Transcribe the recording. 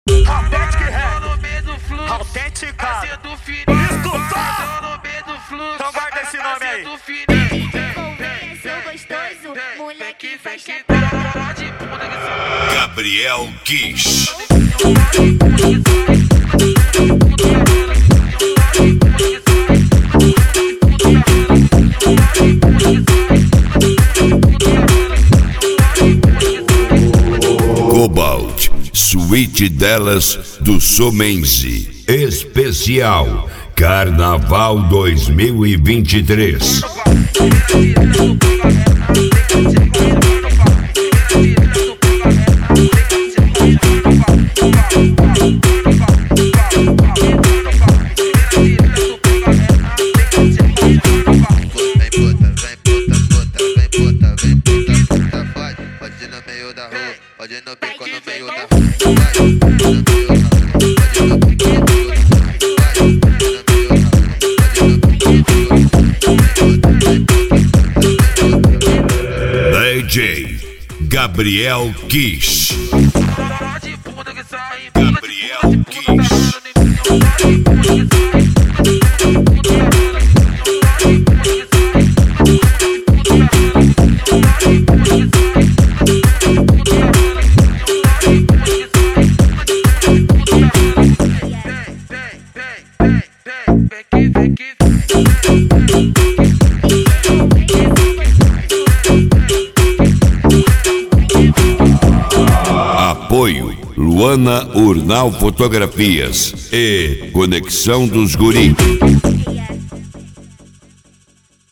Autêntica. Escuta! Então guarda esse nome aí. Seu gostoso, moleque faz Gabriel Kiss. Cobalt, suíte delas do Somenzi. Especial Carnaval 2023. Pode no meio da rua, pode no pico no meio da rua. DJ Gabriel Kiss. Gabriel Kiss. Apoio Luana Urnal Fotografias e Conexão dos Guris.